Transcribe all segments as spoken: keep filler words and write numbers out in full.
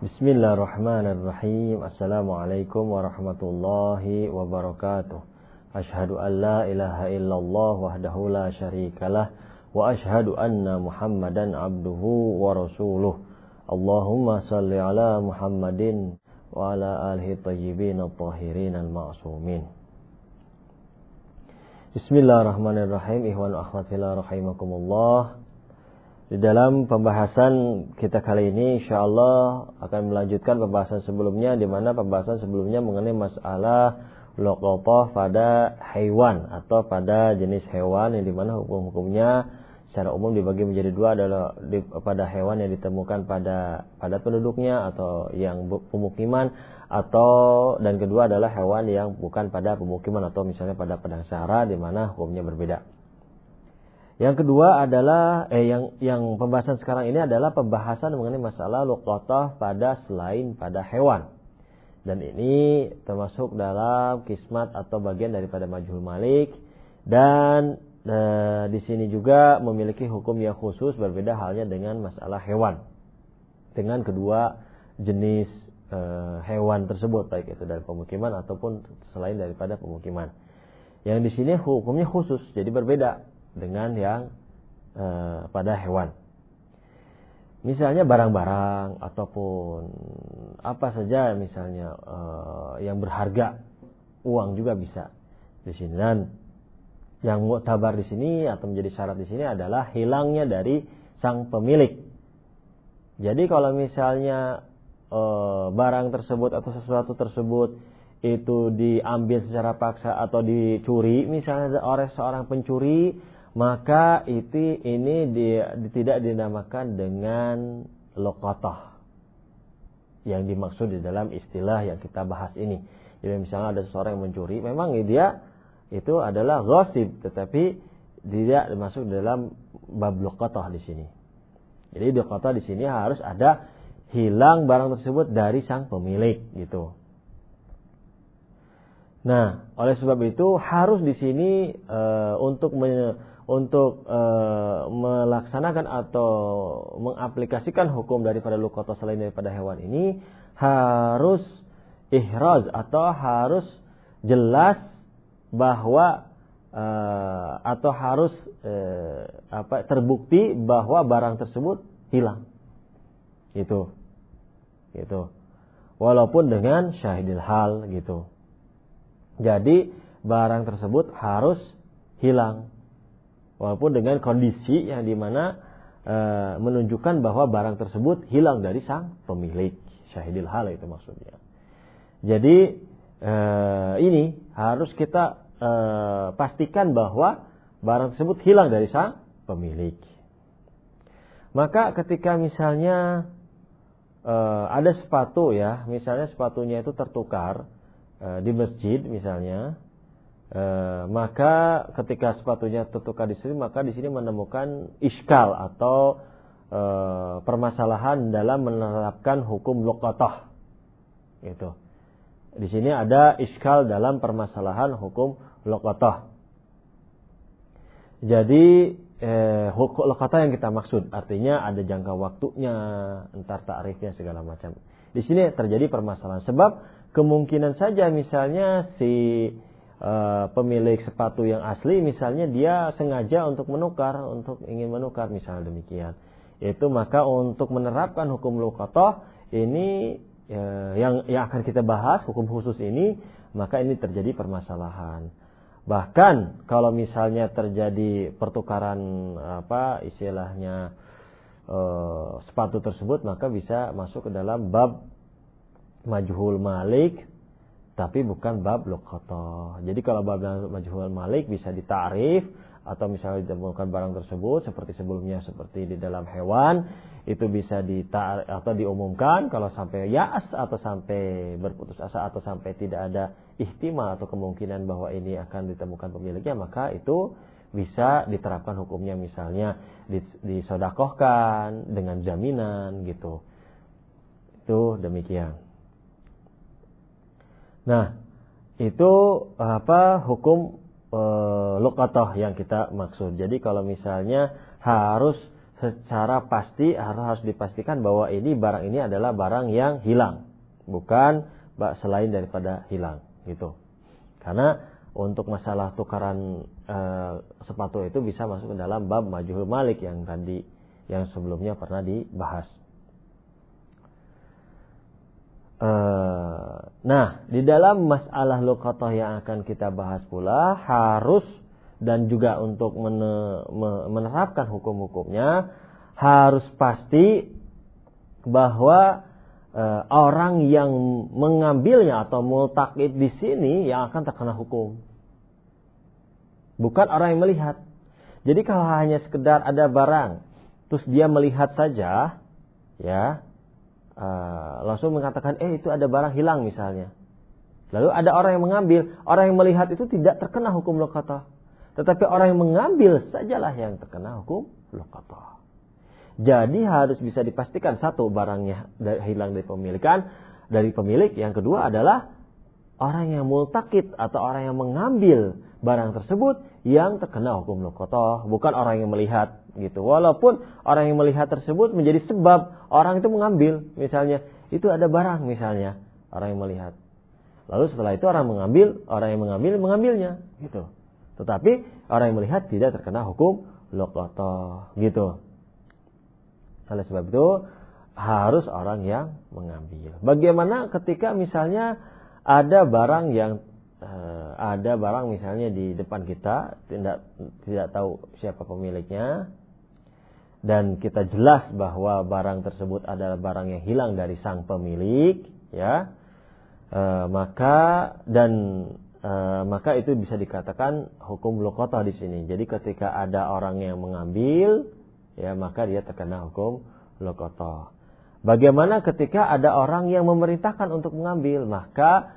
Bismillahirrahmanirrahim. Assalamualaikum warahmatullahi wabarakatuh. Asyhadu an la ilaha illallah wahdahu la syarikalah wa asyhadu anna Muhammadan abduhu wa rasuluh. Allahumma salli ala Muhammadin wa ala alihi thayyibin at-tahirin al-ma'sumin. Bismillahirrahmanirrahim. Ikhwan wa akhwat fillah rahimakumullah. Di dalam pembahasan kita kali ini insyaallah akan melanjutkan pembahasan sebelumnya, di mana pembahasan sebelumnya mengenai masalah luqatah pada hewan atau pada jenis hewan, yang di mana hukum-hukumnya secara umum dibagi menjadi dua, adalah di, pada hewan yang ditemukan pada pada penduduknya atau yang pemukiman, atau dan kedua adalah hewan yang bukan pada pemukiman atau misalnya pada padang sahara, di mana hukumnya berbeda. Yang kedua adalah eh yang yang pembahasan sekarang ini adalah pembahasan mengenai masalah luqatah pada selain pada hewan. Dan ini termasuk dalam kismat atau bagian daripada majhul malik, dan eh, di sini juga memiliki hukum yang khusus, berbeda halnya dengan masalah hewan. Dengan kedua jenis eh, hewan tersebut, baik itu dari pemukiman ataupun selain daripada pemukiman. Yang di sini hukumnya khusus, jadi berbeda dengan yang uh, pada hewan. Misalnya barang-barang ataupun apa saja misalnya uh, yang berharga, uang juga bisa di sini. Dan yang mu'tabar di sini atau menjadi syarat di sini adalah hilangnya dari sang pemilik. Jadi kalau misalnya uh, barang tersebut atau sesuatu tersebut itu diambil secara paksa atau dicuri, misalnya oleh seorang pencuri, maka itu ini dia, tidak dinamakan dengan luqatah yang dimaksud di dalam istilah yang kita bahas ini. Jadi misalnya ada seseorang yang mencuri, memang dia itu adalah ghasib, tetapi tidak masuk dalam bab luqatah di sini. Jadi luqatah di sini harus ada hilang barang tersebut dari sang pemilik gitu. Nah, oleh sebab itu harus di sini e, untuk me, untuk e, melaksanakan atau mengaplikasikan hukum daripada luqatah selain daripada hewan ini harus ihraz atau harus jelas bahwa e, atau harus e, apa terbukti bahwa barang tersebut hilang. Gitu. Gitu. Walaupun dengan syahidil hal gitu. Jadi barang tersebut harus hilang, walaupun dengan kondisi yang dimana e, menunjukkan bahwa barang tersebut hilang dari sang pemilik, syahidil hal itu maksudnya. Jadi e, ini harus kita e, pastikan bahwa barang tersebut hilang dari sang pemilik. Maka ketika misalnya e, ada sepatu ya, misalnya sepatunya itu tertukar di masjid misalnya, e, maka ketika sepatunya tertukar di sini, maka di sini menemukan iskal atau e, permasalahan dalam menerapkan hukum luqatah. Gitu. Di sini ada iskal dalam permasalahan hukum luqatah. Jadi e, hukum luqatah yang kita maksud artinya ada jangka waktunya, entar ta'rifnya segala macam. Di sini terjadi permasalahan sebab kemungkinan saja misalnya si uh, pemilik sepatu yang asli misalnya dia sengaja untuk menukar, untuk ingin menukar misalnya demikian. Itu maka untuk menerapkan hukum luqatah ini uh, yang yang akan kita bahas hukum khusus ini, maka ini terjadi permasalahan. Bahkan kalau misalnya terjadi pertukaran apa istilahnya uh, sepatu tersebut, maka bisa masuk ke dalam bab majhul malik, tapi bukan bab luqatah. Jadi kalau bab majhul malik bisa ditakrif atau misalnya ditemukan barang tersebut seperti sebelumnya, seperti di dalam hewan itu bisa ditakrif atau diumumkan. Kalau sampai ya'as atau sampai berputus asa atau sampai tidak ada ihtimal atau kemungkinan bahwa ini akan ditemukan pemiliknya, maka itu bisa diterapkan hukumnya, misalnya disodakohkan dengan jaminan gitu. Itu demikian. Nah, itu apa hukum e, luqatah yang kita maksud. Jadi kalau misalnya harus secara pasti harus, harus dipastikan bahwa ini barang ini adalah barang yang hilang, bukan selain daripada hilang gitu. Karena untuk masalah tukaran e, sepatu itu bisa masuk ke dalam bab majhul malik yang tadi yang sebelumnya pernah dibahas. E, nah, di dalam masalah luqatah yang akan kita bahas pula harus dan juga untuk menerapkan hukum-hukumnya harus pasti bahwa e, orang yang mengambilnya atau multaqid di sini yang akan terkena hukum, bukan orang yang melihat. Jadi kalau hanya sekedar ada barang terus dia melihat saja, ya e, langsung mengatakan eh itu ada barang hilang misalnya, lalu ada orang yang mengambil, orang yang melihat itu tidak terkena hukum luqatah. Tetapi orang yang mengambil sajalah yang terkena hukum luqatah. Jadi harus bisa dipastikan satu, barangnya hilang dari pemilikan dari pemilik. Yang kedua adalah orang yang multaqid atau orang yang mengambil barang tersebut yang terkena hukum luqatah, bukan orang yang melihat gitu. Walaupun orang yang melihat tersebut menjadi sebab orang itu mengambil, misalnya itu ada barang misalnya, orang yang melihat. Lalu setelah itu orang mengambil, orang yang mengambil mengambilnya gitu. Tetapi orang yang melihat tidak terkena hukum luqatah gitu. Oleh sebab itu harus orang yang mengambil. Bagaimana ketika misalnya ada barang yang eh, ada barang misalnya di depan kita, tidak tidak tahu siapa pemiliknya, dan kita jelas bahwa barang tersebut adalah barang yang hilang dari sang pemilik, ya, eh, maka dan Uh, maka itu bisa dikatakan hukum luqatah di sini. Jadi ketika ada orang yang mengambil, ya maka dia terkena hukum luqatah. Bagaimana ketika ada orang yang memerintahkan untuk mengambil, maka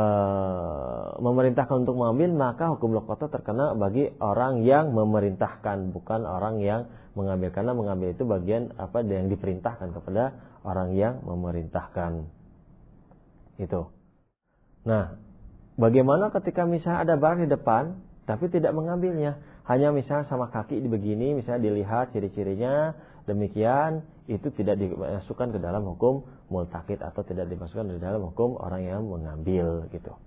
uh, memerintahkan untuk mengambil, maka hukum luqatah terkena bagi orang yang memerintahkan, bukan orang yang mengambil. Karena mengambil itu bagian apa yang diperintahkan kepada orang yang memerintahkan. Itu. Nah, bagaimana ketika misalnya ada barang di depan tapi tidak mengambilnya, hanya misalnya sama kaki begini, misalnya dilihat ciri-cirinya demikian, itu tidak dimasukkan ke dalam hukum multaqid atau tidak dimasukkan ke dalam hukum orang yang mengambil gitu.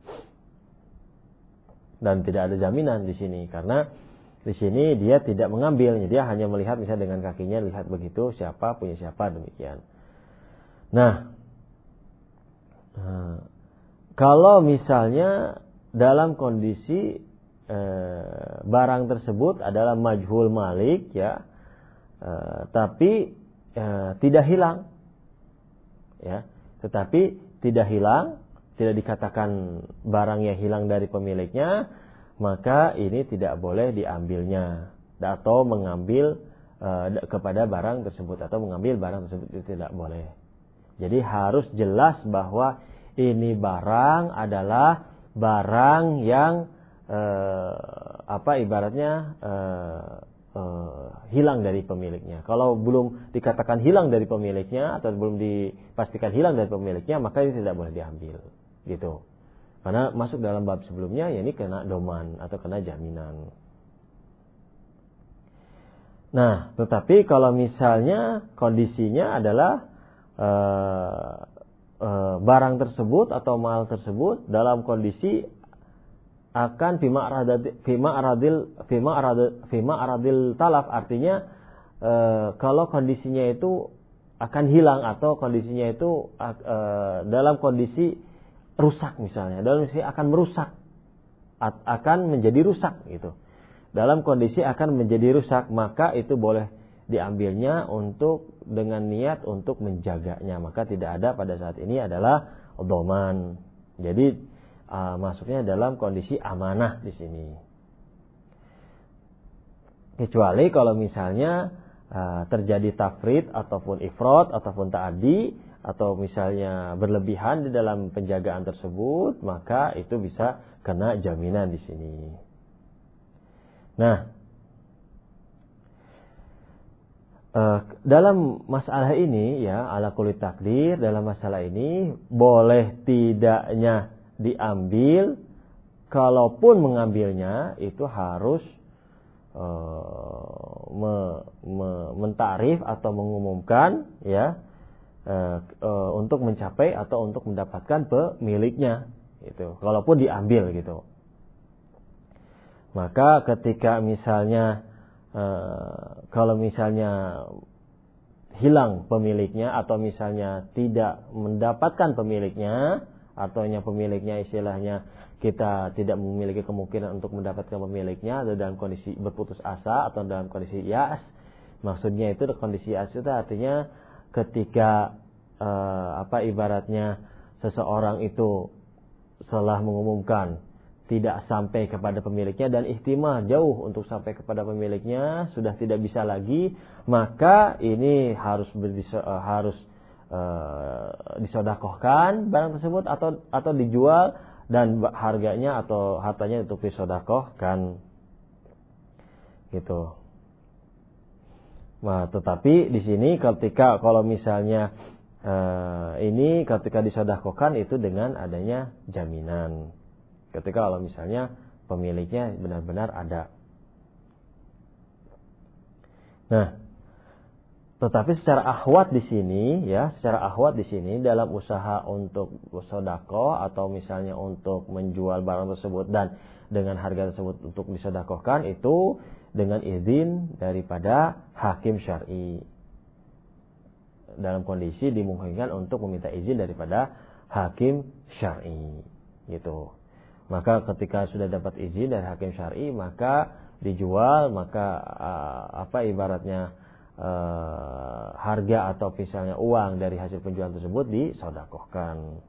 Dan tidak ada jaminan di sini karena di sini dia tidak mengambil, dia hanya melihat misalnya dengan kakinya, lihat begitu siapa punya siapa demikian. Nah, nah kalau misalnya dalam kondisi e, barang tersebut adalah majhul malik, ya, e, tapi e, tidak hilang, ya, tetapi tidak hilang, tidak dikatakan barang yang hilang dari pemiliknya, maka ini tidak boleh diambilnya atau mengambil e, kepada barang tersebut atau mengambil barang tersebut itu tidak boleh. Jadi harus jelas bahwa ini barang adalah barang yang eh, apa ibaratnya eh, eh, hilang dari pemiliknya. Kalau belum dikatakan hilang dari pemiliknya atau belum dipastikan hilang dari pemiliknya, maka ini tidak boleh diambil, gitu. Karena masuk dalam bab sebelumnya, ya ini kena doman atau kena jaminan. Nah, tetapi kalau misalnya kondisinya adalah eh, barang tersebut atau mal tersebut dalam kondisi akan fima aradil fima aradil fima aradil fima aradil talaf, artinya e, kalau kondisinya itu akan hilang atau kondisinya itu e, dalam kondisi rusak misalnya, dalam kondisi akan merusak, akan menjadi rusak gitu. Dalam kondisi akan menjadi rusak, maka itu boleh diambilnya untuk dengan niat untuk menjaganya, maka tidak ada pada saat ini adalah dhaman. Jadi uh, masuknya dalam kondisi amanah di sini. Kecuali kalau misalnya uh, terjadi tafrid ataupun ifrat ataupun ta'addi atau misalnya berlebihan di dalam penjagaan tersebut, maka itu bisa kena jaminan di sini. Nah, Uh, dalam masalah ini, ya, ala kulli takdir, dalam masalah ini boleh tidaknya diambil, kalaupun mengambilnya itu harus uh, me, me, mentarif atau mengumumkan ya uh, uh, untuk mencapai atau untuk mendapatkan pemiliknya itu kalaupun diambil gitu. Maka ketika misalnya uh, kalau misalnya hilang pemiliknya atau misalnya tidak mendapatkan pemiliknya atau pemiliknya istilahnya kita tidak memiliki kemungkinan untuk mendapatkan pemiliknya atau dalam kondisi berputus asa atau dalam kondisi yas. Maksudnya itu kondisi yas itu artinya ketika uh, apa ibaratnya seseorang itu setelah mengumumkan tidak sampai kepada pemiliknya dan ihtimal jauh untuk sampai kepada pemiliknya sudah tidak bisa lagi, maka ini harus berdiso, uh, harus uh, disodakohkan barang tersebut atau atau dijual dan harganya atau hartanya untuk disodakohkan gitu. Nah, tetapi di sini ketika kalau misalnya uh, ini ketika disodakohkan itu dengan adanya jaminan. Ketika kalau misalnya pemiliknya benar-benar ada. Nah, tetapi secara akhwat di sini ya, secara akhwat di sini dalam usaha untuk sedekah atau misalnya untuk menjual barang tersebut dan dengan harga tersebut untuk disedekahkan itu dengan izin daripada hakim syar'i. Dalam kondisi dimungkinkan untuk meminta izin daripada hakim syar'i gitu. Maka ketika sudah dapat izin dari hakim syar'i maka dijual, maka uh, apa ibaratnya uh, harga atau misalnya uang dari hasil penjualan tersebut disedekahkan.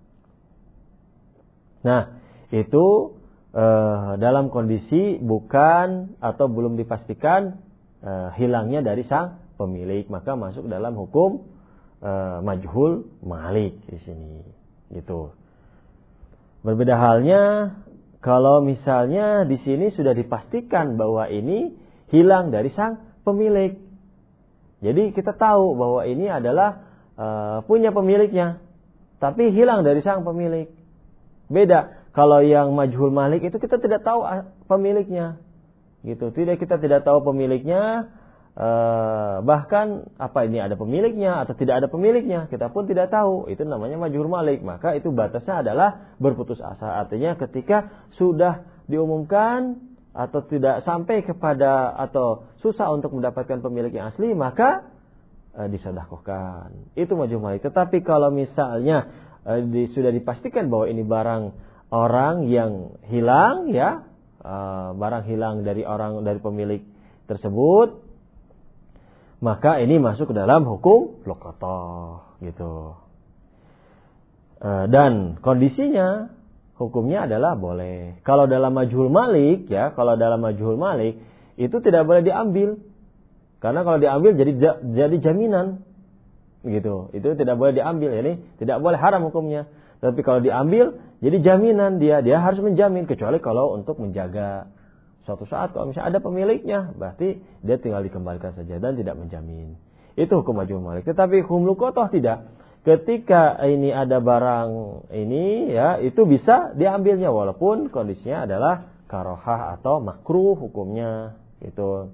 Nah, itu uh, dalam kondisi bukan atau belum dipastikan uh, hilangnya dari sang pemilik, maka masuk dalam hukum uh, majhul malik di sini gitu. Berbeda halnya kalau misalnya di sini sudah dipastikan bahwa ini hilang dari sang pemilik. Jadi kita tahu bahwa ini adalah uh, punya pemiliknya, tapi hilang dari sang pemilik. Beda kalau yang majhul malik itu kita tidak tahu pemiliknya, gitu. Tidak kita tidak tahu pemiliknya. Uh, bahkan apa ini ada pemiliknya atau tidak ada pemiliknya kita pun tidak tahu, itu namanya majhul malik. Maka itu batasnya adalah berputus asa, artinya ketika sudah diumumkan atau tidak sampai kepada atau susah untuk mendapatkan pemilik yang asli maka uh, disedekahkan, itu majhul malik. Tetapi kalau misalnya uh, di, sudah dipastikan bahwa ini barang orang yang hilang ya, uh, barang hilang dari orang dari pemilik tersebut, maka ini masuk ke dalam hukum luqatah gitu. E, dan kondisinya hukumnya adalah boleh. Kalau dalam majhul malik ya, kalau dalam majhul malik itu tidak boleh diambil. Karena kalau diambil jadi jadi jaminan gitu. Itu tidak boleh diambil, ini tidak boleh, haram hukumnya. Tapi kalau diambil jadi jaminan, dia dia harus menjamin, kecuali kalau untuk menjaga suatu saat kalau misalnya ada pemiliknya, berarti dia tinggal dikembalikan saja dan tidak menjamin. Itu hukum majhul malik. Tetapi hukum luqatah tidak. Ketika ini ada barang ini ya, itu bisa diambilnya walaupun kondisinya adalah karohah atau makruh hukumnya itu.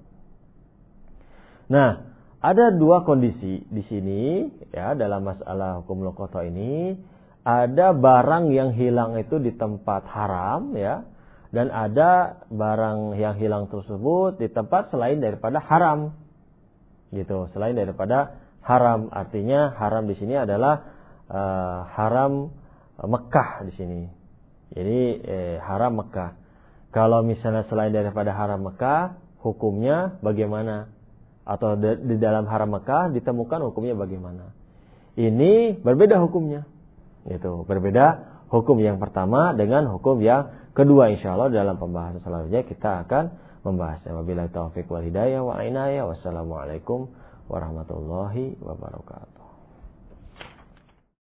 Nah, ada dua kondisi di sini ya dalam masalah hukum luqatah ini. Ada barang yang hilang itu di tempat haram ya, dan ada barang yang hilang tersebut di tempat selain daripada haram, gitu. Selain daripada haram, artinya haram di sini adalah uh, haram Mekah di sini. Jadi eh, haram Mekah. Kalau misalnya selain daripada haram Mekah, hukumnya bagaimana? Atau di, di dalam haram Mekah ditemukan hukumnya bagaimana? Ini berbeda hukumnya, gitu. Berbeda hukum yang pertama dengan hukum yang kedua, insyaallah dalam pembahasan selanjutnya kita akan membahasnya. Wabillahi taufiq wal hidayah wa inayah. Wassalamualaikum warahmatullahi wabarakatuh.